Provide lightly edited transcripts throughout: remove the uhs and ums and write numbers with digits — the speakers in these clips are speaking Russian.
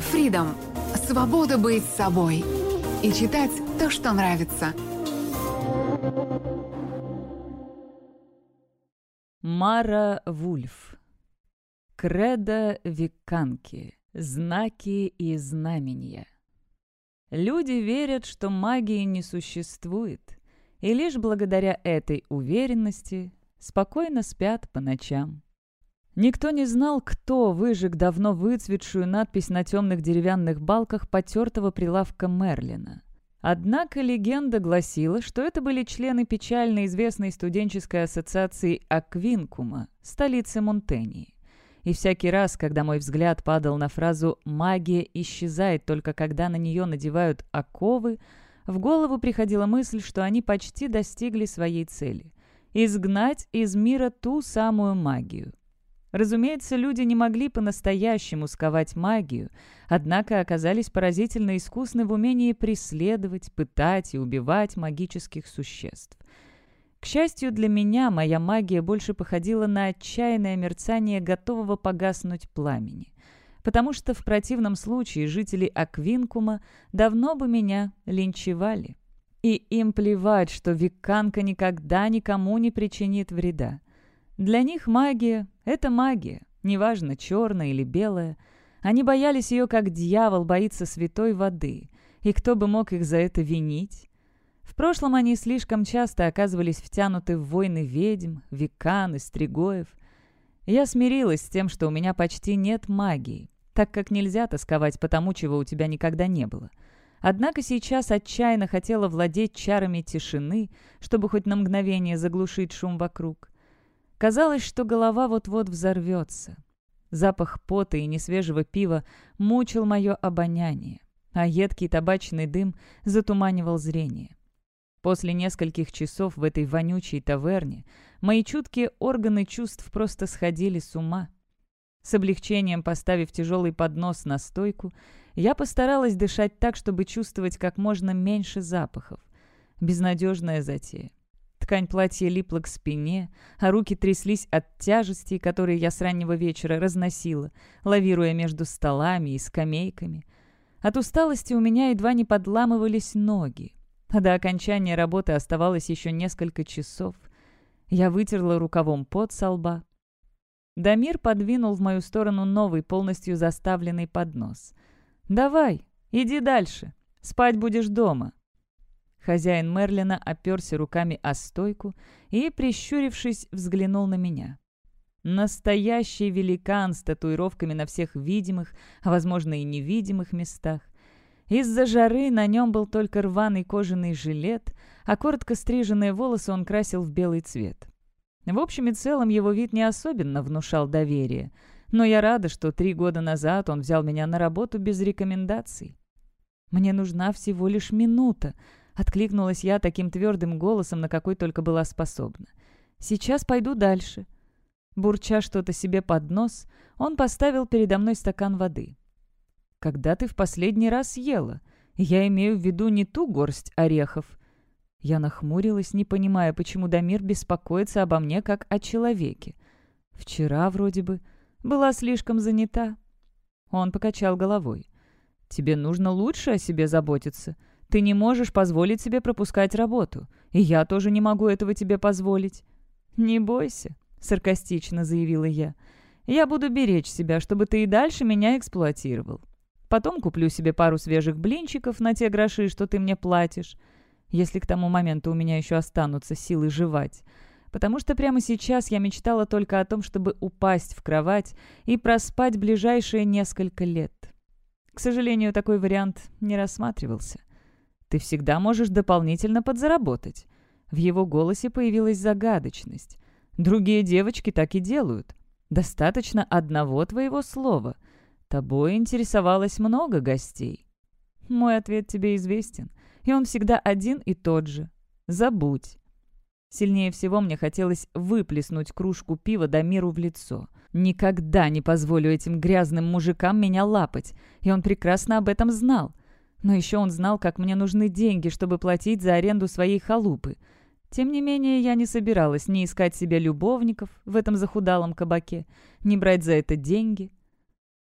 Freedom – свобода быть собой и читать то, что нравится. Мара Вульф. Кредо Викканки. Знаки и знамения. Люди верят, что магии не существует, и лишь благодаря этой уверенности спокойно спят по ночам. Никто не знал, кто выжег давно выцветшую надпись на темных деревянных балках потертого прилавка Мерлина. Однако легенда гласила, что это были члены печально известной студенческой ассоциации Аквинкума, столицы Монтении. И всякий раз, когда мой взгляд падал на фразу «магия исчезает только когда на нее надевают оковы», в голову приходила мысль, что они почти достигли своей цели – изгнать из мира ту самую магию. Разумеется, люди не могли по-настоящему сковать магию, однако оказались поразительно искусны в умении преследовать, пытать и убивать магических существ. К счастью для меня, моя магия больше походила на отчаянное мерцание готового погаснуть пламени, потому что в противном случае жители Аквинкума давно бы меня линчевали. И им плевать, что Викканка никогда никому не причинит вреда. Для них магия — это магия, неважно, черная или белая. Они боялись ее, как дьявол боится святой воды, и кто бы мог их за это винить? В прошлом они слишком часто оказывались втянуты в войны ведьм, виккан и стригоев. Я смирилась с тем, что у меня почти нет магии, так как нельзя тосковать по тому, чего у тебя никогда не было. Однако сейчас отчаянно хотела владеть чарами тишины, чтобы хоть на мгновение заглушить шум вокруг. Казалось, что голова вот-вот взорвется. Запах пота и несвежего пива мучил мое обоняние, а едкий табачный дым затуманивал зрение. После нескольких часов в этой вонючей таверне мои чуткие органы чувств просто сходили с ума. С облегчением поставив тяжелый поднос на стойку, я постаралась дышать так, чтобы чувствовать как можно меньше запахов. Безнадежная затея. Ткань платья липла к спине, а руки тряслись от тяжестей, которые я с раннего вечера разносила, лавируя между столами и скамейками. От усталости у меня едва не подламывались ноги, а до окончания работы оставалось еще несколько часов. Я вытерла рукавом пот со лба. Дамир подвинул в мою сторону новый, полностью заставленный поднос. «Давай, иди дальше. Спать будешь дома». Хозяин Мерлина оперся руками о стойку и, прищурившись, взглянул на меня. Настоящий великан с татуировками на всех видимых, а, возможно, и невидимых местах. Из-за жары на нем был только рваный кожаный жилет, а коротко стриженные волосы он красил в белый цвет. В общем и целом его вид не особенно внушал доверие, но я рада, что 3 года назад он взял меня на работу без рекомендаций. «Мне нужна всего лишь минута», — откликнулась я таким твердым голосом, на какой только была способна. «Сейчас пойду дальше». Бурча что-то себе под нос, он поставил передо мной стакан воды. «Когда ты в последний раз ела? Я имею в виду не ту горсть орехов». Я нахмурилась, не понимая, почему Дамир беспокоится обо мне, как о человеке. «Вчера, вроде бы, была слишком занята». Он покачал головой. «Тебе нужно лучше о себе заботиться. Ты не можешь позволить себе пропускать работу. И я тоже не могу этого тебе позволить». «Не бойся», — саркастично заявила я. «Я буду беречь себя, чтобы ты и дальше меня эксплуатировал. Потом куплю себе пару свежих блинчиков на те гроши, что ты мне платишь, если к тому моменту у меня еще останутся силы жевать. Потому что прямо сейчас я мечтала только о том, чтобы упасть в кровать и проспать ближайшие несколько лет. К сожалению, такой вариант не рассматривался. Ты всегда можешь дополнительно подзаработать». В его голосе появилась загадочность. «Другие девочки так и делают. Достаточно одного твоего слова. Тобой интересовалось много гостей». Мой ответ тебе известен, и он всегда один и тот же. Забудь. Сильнее всего мне хотелось выплеснуть кружку пива Дамиру в лицо. Никогда не позволю этим грязным мужикам меня лапать, и он прекрасно об этом знал. Но еще он знал, как мне нужны деньги, чтобы платить за аренду своей халупы. Тем не менее, я не собиралась ни искать себе любовников в этом захудалом кабаке, ни брать за это деньги.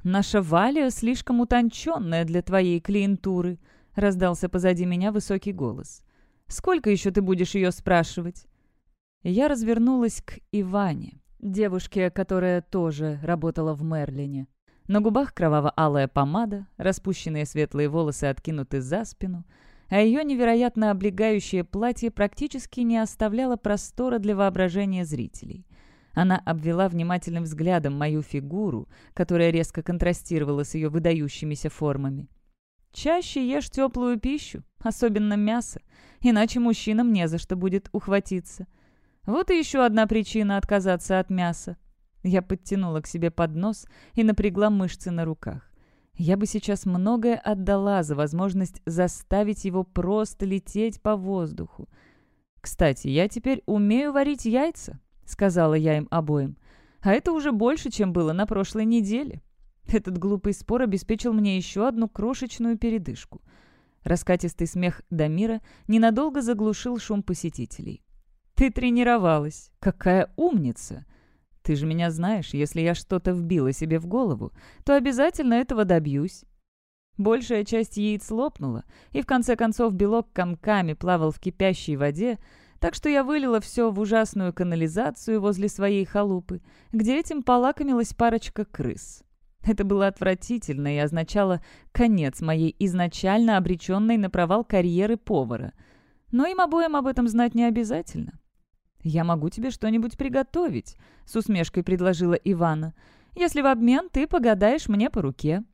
«Наша Валя слишком утонченная для твоей клиентуры», — раздался позади меня высокий голос. «Сколько еще ты будешь ее спрашивать?» Я развернулась к Иване, девушке, которая тоже работала в Мерлине. На губах кроваво-алая помада, распущенные светлые волосы откинуты за спину, а ее невероятно облегающее платье практически не оставляло простора для воображения зрителей. Она обвела внимательным взглядом мою фигуру, которая резко контрастировала с ее выдающимися формами. «Чаще ешь теплую пищу, особенно мясо, иначе мужчинам не за что будет ухватиться. Вот и еще одна причина отказаться от мяса». Я подтянула к себе поднос и напрягла мышцы на руках. Я бы сейчас многое отдала за возможность заставить его просто лететь по воздуху. «Кстати, я теперь умею варить яйца», — сказала я им обоим. «А это уже больше, чем было на прошлой неделе». Этот глупый спор обеспечил мне еще одну крошечную передышку. Раскатистый смех Дамира ненадолго заглушил шум посетителей. «Ты тренировалась. Какая умница! Ты же меня знаешь, если я что-то вбила себе в голову, то обязательно этого добьюсь». Большая часть яиц лопнула, и в конце концов белок комками плавал в кипящей воде, так что я вылила все в ужасную канализацию возле своей халупы, где этим полакомилась парочка крыс. Это было отвратительно и означало конец моей изначально обреченной на провал карьеры повара. Но им обоим об этом знать не обязательно. «Я могу тебе что-нибудь приготовить», — с усмешкой предложила Ивана, «если в обмен ты погадаешь мне по руке».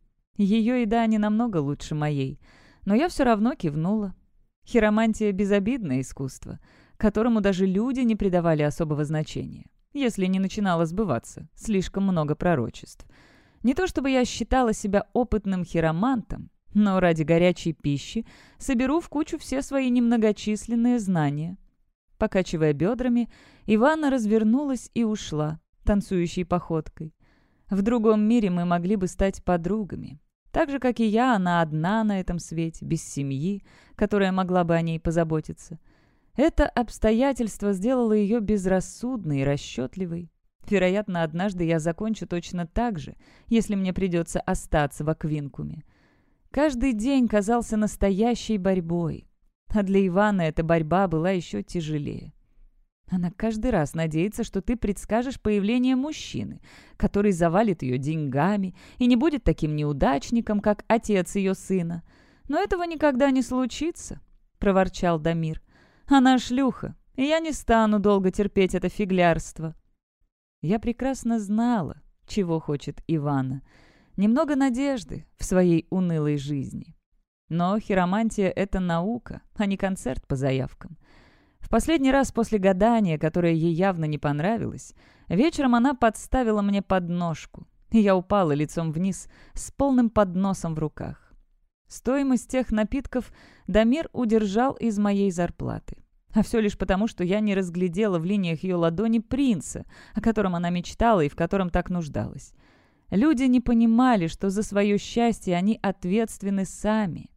Ее еда не намного лучше моей, но я все равно кивнула. Хиромантия — безобидное искусство, которому даже люди не придавали особого значения, если не начинало сбываться слишком много пророчеств. Не то чтобы я считала себя опытным хиромантом, но ради горячей пищи соберу в кучу все свои немногочисленные знания. Покачивая бедрами, Ивана развернулась и ушла, танцующей походкой. В другом мире мы могли бы стать подругами. Так же, как и я, она одна на этом свете, без семьи, которая могла бы о ней позаботиться. Это обстоятельство сделало ее безрассудной и расчетливой. Вероятно, однажды я закончу точно так же, если мне придется остаться в Аквинкуме. Каждый день казался настоящей борьбой, а для Ивана эта борьба была еще тяжелее. Она каждый раз надеется, что ты предскажешь появление мужчины, который завалит ее деньгами и не будет таким неудачником, как отец ее сына. «Но этого никогда не случится», — проворчал Дамир. «Она шлюха, и я не стану долго терпеть это фиглярство». Я прекрасно знала, чего хочет Ивана. Немного надежды в своей унылой жизни. Но хиромантия — это наука, а не концерт по заявкам. В последний раз после гадания, которое ей явно не понравилось, вечером она подставила мне подножку, и я упала лицом вниз с полным подносом в руках. Стоимость тех напитков Дамир удержал из моей зарплаты. А все лишь потому, что я не разглядела в линиях ее ладони принца, о котором она мечтала и в котором так нуждалась. Люди не понимали, что за свое счастье они ответственны сами.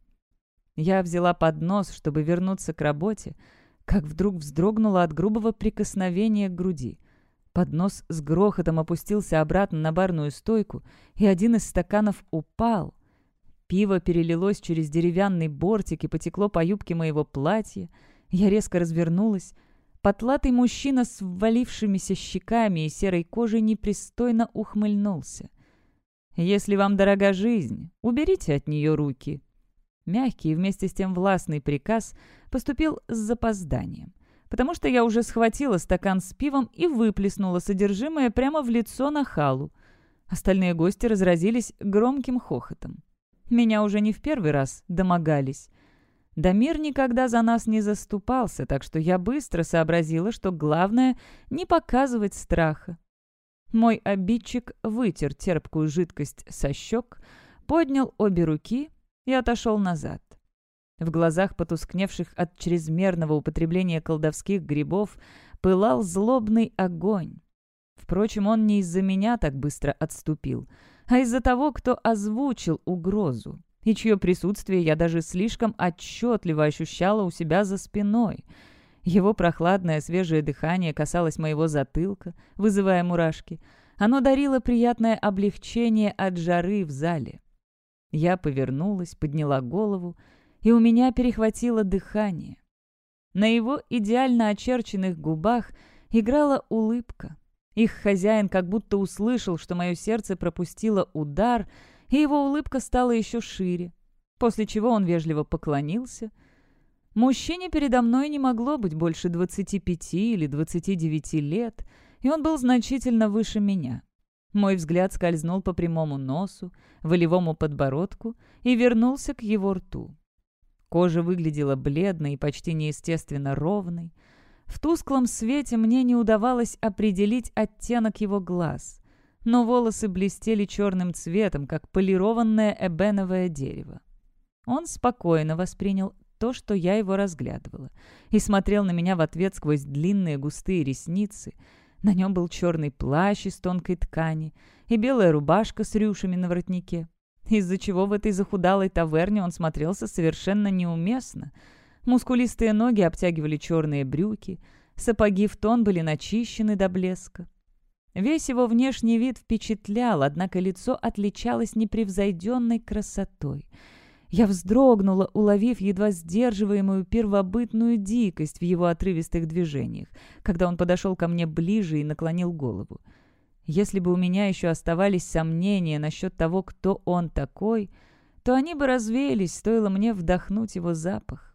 Я взяла поднос, чтобы вернуться к работе, как вдруг вздрогнула от грубого прикосновения к груди. Поднос с грохотом опустился обратно на барную стойку, и один из стаканов упал. Пиво перелилось через деревянный бортик и потекло по юбке моего платья. Я резко развернулась. Потлатый мужчина с ввалившимися щеками и серой кожей непристойно ухмыльнулся. «Если вам дорога жизнь, уберите от нее руки». Мягкий и вместе с тем властный приказ поступил с запозданием, потому что я уже схватила стакан с пивом и выплеснула содержимое прямо в лицо нахалу. Остальные гости разразились громким хохотом. Меня уже не в первый раз домогались. Дамир никогда за нас не заступался, так что я быстро сообразила, что главное — не показывать страха. Мой обидчик вытер терпкую жидкость со щек, поднял обе руки и отошел назад. В глазах, потускневших от чрезмерного употребления колдовских грибов, пылал злобный огонь. Впрочем, он не из-за меня так быстро отступил, а из-за того, кто озвучил угрозу, и чье присутствие я даже слишком отчетливо ощущала у себя за спиной. Его прохладное свежее дыхание касалось моего затылка, вызывая мурашки, Оно дарило приятное облегчение от жары в зале. Я повернулась, подняла голову, и у меня перехватило дыхание. На его идеально очерченных губах играла улыбка. Их хозяин как будто услышал, что мое сердце пропустило удар, и его улыбка стала еще шире, после чего он вежливо поклонился. Мужчине передо мной не могло быть больше 25 или 29 лет, и он был значительно выше меня. Мой взгляд скользнул по прямому носу, волевому подбородку и вернулся к его рту. Кожа выглядела бледной и почти неестественно ровной. В тусклом свете мне не удавалось определить оттенок его глаз, но волосы блестели черным цветом, как полированное эбеновое дерево. Он спокойно воспринял то, что я его разглядывала, и смотрел на меня в ответ сквозь длинные густые ресницы. На нем был черный плащ из тонкой ткани и белая рубашка с рюшами на воротнике, из-за чего в этой захудалой таверне он смотрелся совершенно неуместно. Мускулистые ноги обтягивали черные брюки, сапоги в тон были начищены до блеска. Весь его внешний вид впечатлял, однако лицо отличалось непревзойденной красотой. Я вздрогнула, уловив едва сдерживаемую первобытную дикость в его отрывистых движениях, когда он подошел ко мне ближе и наклонил голову. Если бы у меня еще оставались сомнения насчет того, кто он такой, то они бы развеялись, стоило мне вдохнуть его запах.